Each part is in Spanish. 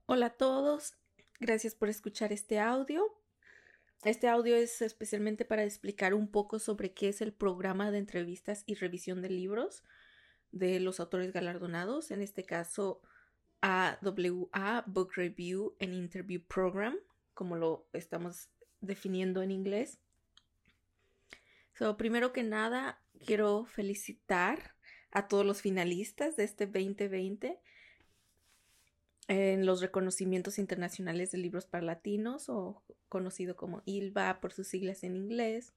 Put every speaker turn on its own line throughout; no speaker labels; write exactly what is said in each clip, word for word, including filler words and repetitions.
Hola a todos, gracias por escuchar este audio. Este audio es especialmente para explicar un poco sobre qué es el programa de entrevistas y revisión de libros de los autores galardonados, en este caso A W A Book Review and Interview Program, como lo estamos definiendo en inglés. So, primero que nada, quiero felicitar a todos los finalistas de este veinte veinte en los reconocimientos internacionales de libros para latinos, o conocido como I L B A por sus siglas en inglés.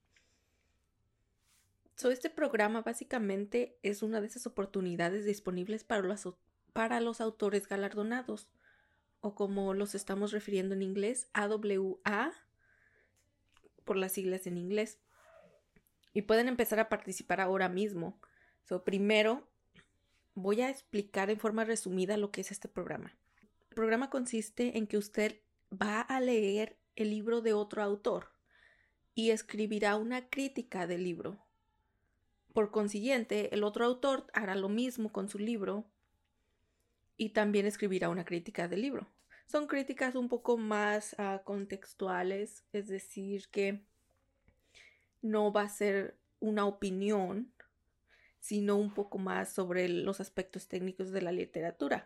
So, este programa básicamente es una de esas oportunidades disponibles para los, para los autores galardonados, o como los estamos refiriendo en inglés, A W A por las siglas en inglés. Y pueden empezar a participar ahora mismo. So, primero voy a explicar en forma resumida lo que es este programa. El programa consiste en que usted va a leer el libro de otro autor y escribirá una crítica del libro. Por consiguiente, el otro autor hará lo mismo con su libro y también escribirá una crítica del libro. Son críticas un poco más uh, contextuales, es decir, que no va a ser una opinión, sino un poco más sobre los aspectos técnicos de la literatura.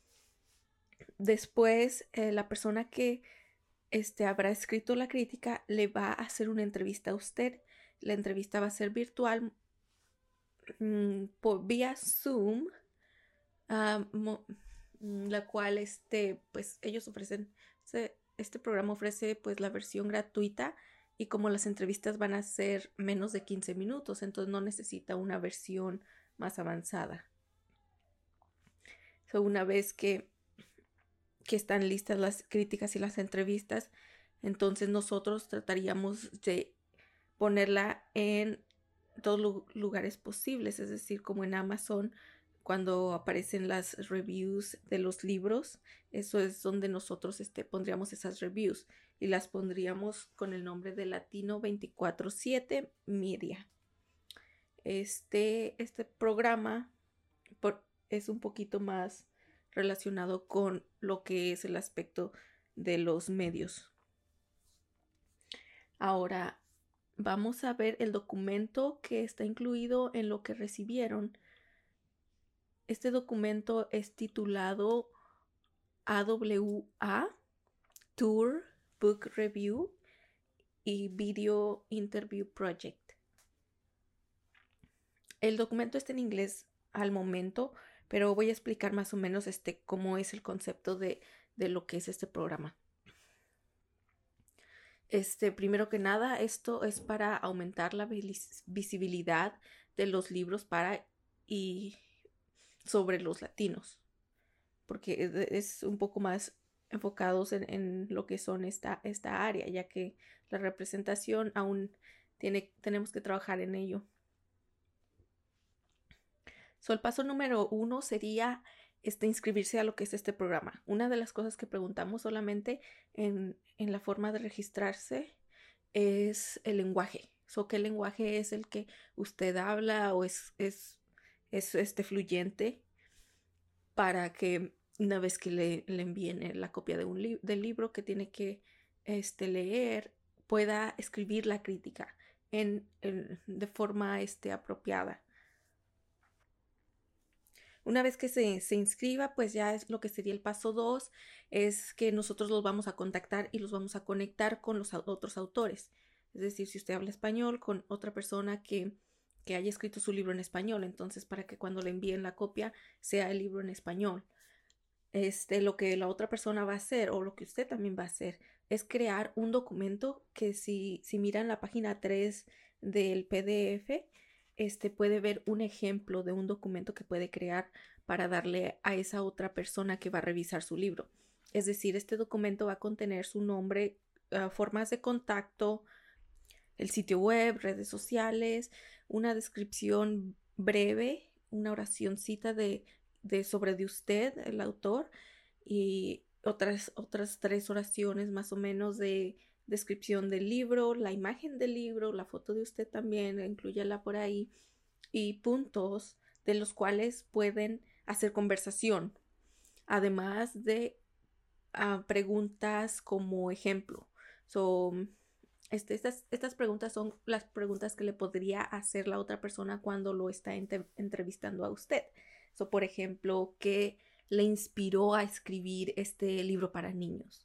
Después, eh, la persona que este, habrá escrito la crítica le va a hacer una entrevista a usted. La entrevista va a ser virtual mmm, por vía Zoom, uh, mo, la cual este, pues ellos ofrecen, se, este programa ofrece pues la versión gratuita, y como las entrevistas van a ser menos de quince minutos, entonces no necesita una versión más avanzada. So, una vez que que están listas las críticas y las entrevistas, entonces nosotros trataríamos de ponerla en todos lugares posibles, es decir, como en Amazon, cuando aparecen las reviews de los libros, eso es donde nosotros este, pondríamos esas reviews y las pondríamos con el nombre de Latino veinticuatro siete Media. Este, este programa por, es un poquito más relacionado con lo que es el aspecto de los medios. Ahora vamos a ver el documento que está incluido en lo que recibieron. Este documento es titulado A W A Tour Book Review y Video Interview Project. El documento está en inglés al momento, pero voy a explicar más o menos este, cómo es el concepto de, de lo que es este programa. Este, primero que nada, esto es para aumentar la vis- visibilidad de los libros para y sobre los latinos, porque es un poco más enfocados en, en lo que son esta, esta área, ya que la representación aún tiene, tenemos que trabajar en ello. So, el paso número uno sería este, inscribirse a lo que es este programa. Una de las cosas que preguntamos solamente en, en la forma de registrarse es el lenguaje. So, ¿qué lenguaje es el que usted habla o es, es, es este, fluyente? Para que una vez que le, le envíen la copia de un li- del libro que tiene que este, leer, pueda escribir la crítica en, en, de forma este, apropiada. Una vez que se, se inscriba, pues ya es lo que sería el paso dos, es que nosotros los vamos a contactar y los vamos a conectar con los otros autores. Es decir, si usted habla español, con otra persona que, que haya escrito su libro en español, entonces para que cuando le envíen la copia sea el libro en español. Este, lo que la otra persona va a hacer, o lo que usted también va a hacer, es crear un documento que si, si miran la página tres del P D F, este puede ver un ejemplo de un documento que puede crear para darle a esa otra persona que va a revisar su libro. Es decir, este documento va a contener su nombre, uh, formas de contacto, el sitio web, redes sociales, una descripción breve, una oracioncita de, de sobre de usted, el autor, y otras, otras tres oraciones más o menos de descripción del libro, la imagen del libro, la foto de usted también, inclúyala por ahí, y puntos de los cuales pueden hacer conversación, además de uh, preguntas como ejemplo. So, este, estas, estas preguntas son las preguntas que le podría hacer la otra persona cuando lo está ente- entrevistando a usted. So, por ejemplo, ¿qué le inspiró a escribir este libro para niños?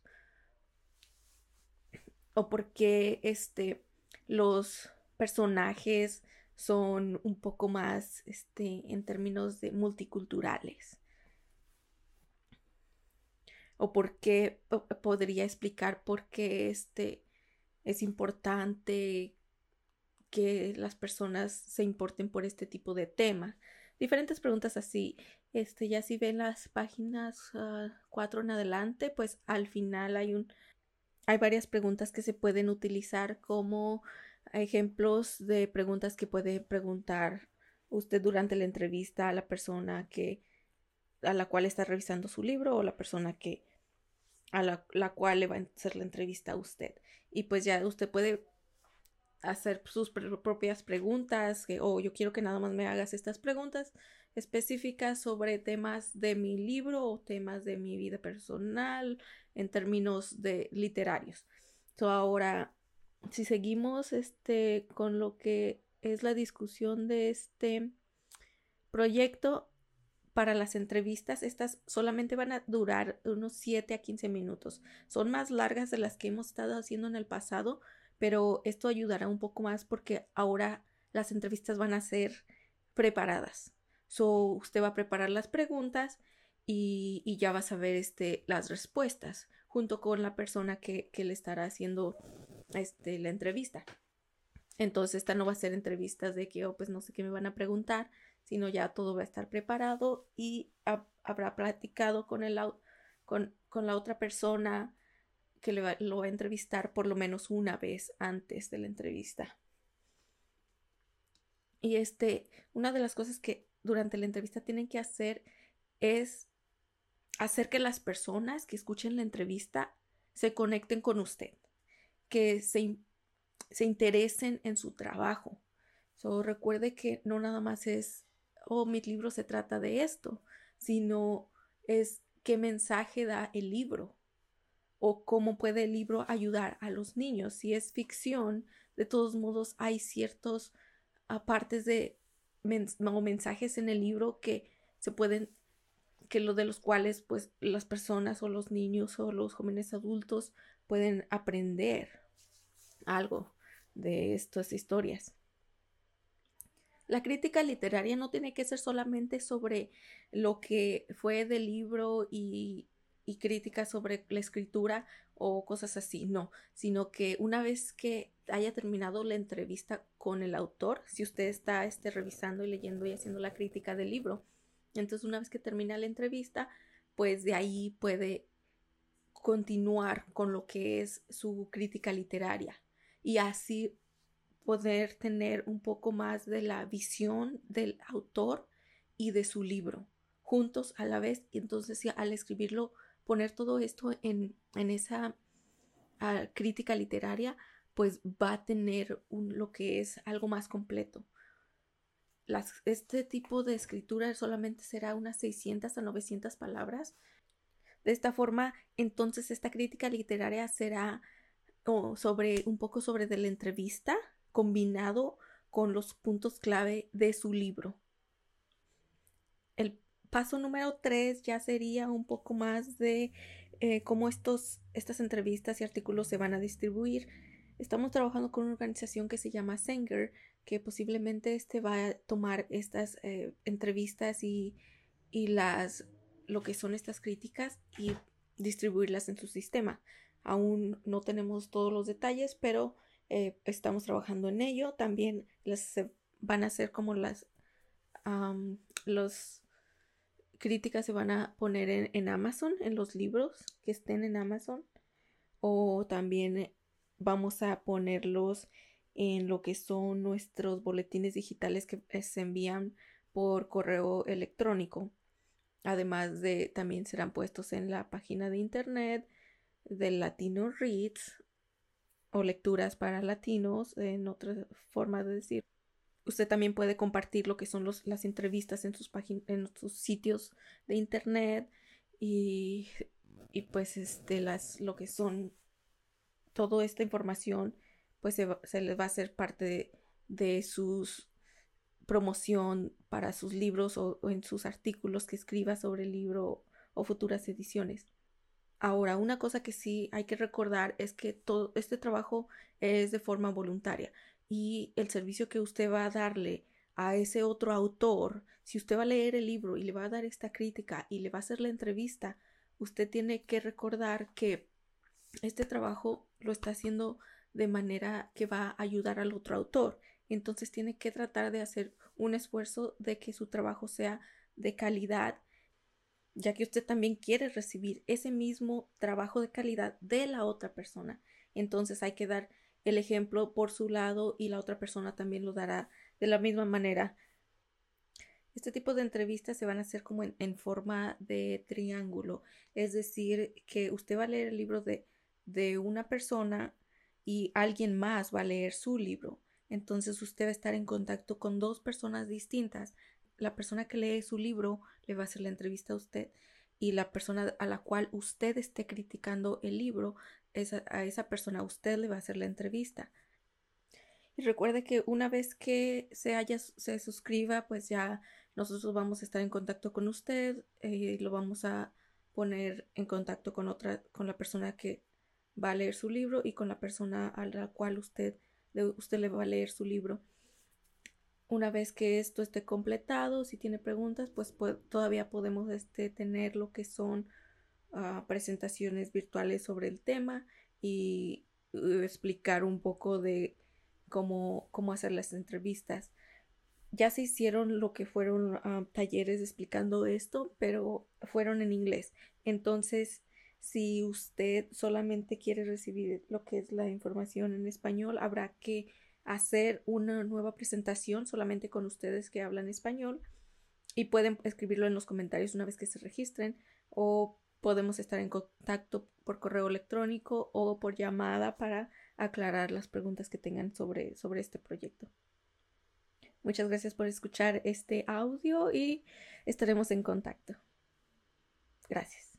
O por qué este, los personajes son un poco más este, en términos de multiculturales. O por qué podría explicar por qué este, es importante que las personas se importen por este tipo de tema. Diferentes preguntas así. Este, ya si ven las páginas uh, cuatro en adelante, pues al final hay un hay varias preguntas que se pueden utilizar como ejemplos de preguntas que puede preguntar usted durante la entrevista a la persona que a la cual está revisando su libro o la persona que a la, la cual le va a hacer la entrevista a usted. Y pues ya usted puede hacer sus propias preguntas, que, oh, yo quiero que nada más me hagas estas preguntas específicas sobre temas de mi libro o temas de mi vida personal en términos de literarios. So, ahora, si seguimos este, con lo que es la discusión de este proyecto, para las entrevistas, estas solamente van a durar unos siete a quince minutos. Son más largas de las que hemos estado haciendo en el pasado, pero esto ayudará un poco más porque ahora las entrevistas van a ser preparadas. So, usted va a preparar las preguntas y, y ya va a saber este, las respuestas junto con la persona que, que le estará haciendo este, la entrevista. Entonces, esta no va a ser entrevistas de que, oh, pues no sé qué me van a preguntar, sino ya todo va a estar preparado y ha, habrá platicado con, el, con, con la otra persona que le va, lo va a entrevistar por lo menos una vez antes de la entrevista. Y este, una de las cosas que durante la entrevista tienen que hacer es hacer que las personas que escuchen la entrevista se conecten con usted, que se, se interesen en su trabajo. So, recuerde que no nada más es, oh, mi libro se trata de esto, sino es qué mensaje da el libro o cómo puede el libro ayudar a los niños. Si es ficción, de todos modos hay ciertos uh, partes de mens o mensajes en el libro que se pueden, que lo de los cuales pues las personas o los niños o los jóvenes adultos pueden aprender algo de estas historias. La crítica literaria no tiene que ser solamente sobre lo que fue del libro y, y crítica sobre la escritura o cosas así, no, sino que una vez que haya terminado la entrevista con el autor, si usted está este, revisando y leyendo y haciendo la crítica del libro, entonces una vez que termina la entrevista, pues de ahí puede continuar con lo que es su crítica literaria y así poder tener un poco más de la visión del autor y de su libro juntos a la vez, y entonces al escribirlo poner todo esto en, en esa uh, crítica literaria, pues va a tener un, lo que es algo más completo. Las, este tipo de escritura solamente será unas seiscientas a novecientas palabras. De esta forma, entonces esta crítica literaria será oh, sobre un poco sobre de la entrevista combinado con los puntos clave de su libro. El paso número tres ya sería un poco más de eh, cómo estos, estas entrevistas y artículos se van a distribuir. Estamos trabajando con una organización que se llama Sanger, que posiblemente este va a tomar estas eh, entrevistas y, y las, lo que son estas críticas y distribuirlas en su sistema. Aún no tenemos todos los detalles, pero eh, estamos trabajando en ello. También las eh, van a ser como las um, los críticas se van a poner en, en Amazon, en los libros que estén en Amazon, o también vamos a ponerlos en lo que son nuestros boletines digitales que se envían por correo electrónico. Además de, también serán puestos en la página de internet del Latino Reads o lecturas para latinos, en otra forma de decir. Usted también puede compartir lo que son los, las entrevistas en sus, en sus sitios de internet y y pues este las lo que son toda esta información pues se, va, se les va a hacer parte de, de sus promoción para sus libros o, o en sus artículos que escriba sobre el libro o futuras ediciones. Ahora, una cosa que sí hay que recordar es que todo este trabajo es de forma voluntaria y el servicio que usted va a darle a ese otro autor, si usted va a leer el libro y le va a dar esta crítica y le va a hacer la entrevista, usted tiene que recordar que este trabajo lo está haciendo de manera que va a ayudar al otro autor. Entonces tiene que tratar de hacer un esfuerzo de que su trabajo sea de calidad, ya que usted también quiere recibir ese mismo trabajo de calidad de la otra persona. Entonces hay que dar el ejemplo por su lado y la otra persona también lo dará de la misma manera. Este tipo de entrevistas se van a hacer como en, en forma de triángulo, es decir, que usted va a leer el libro de, de una persona y alguien más va a leer su libro. Entonces usted va a estar en contacto con dos personas distintas. La persona que lee su libro le va a hacer la entrevista a usted y la persona a la cual usted esté criticando el libro, esa, a esa persona usted le va a hacer la entrevista. Y recuerde que una vez que se haya, se suscriba, pues ya nosotros vamos a estar en contacto con usted eh, y lo vamos a poner en contacto con otra, con la persona que va a leer su libro y con la persona a la cual usted, usted le va a leer su libro. Una vez que esto esté completado, si tiene preguntas, pues po todavía podemos este, tener lo que son uh, presentaciones virtuales sobre el tema y uh, explicar un poco de cómo, cómo hacer las entrevistas. Ya se hicieron lo que fueron uh, talleres explicando esto, pero fueron en inglés. Entonces, si usted solamente quiere recibir lo que es la información en español, habrá que hacer una nueva presentación solamente con ustedes que hablan español y pueden escribirlo en los comentarios una vez que se registren o podemos estar en contacto por correo electrónico o por llamada para aclarar las preguntas que tengan sobre, sobre este proyecto. Muchas gracias por escuchar este audio y estaremos en contacto. Gracias.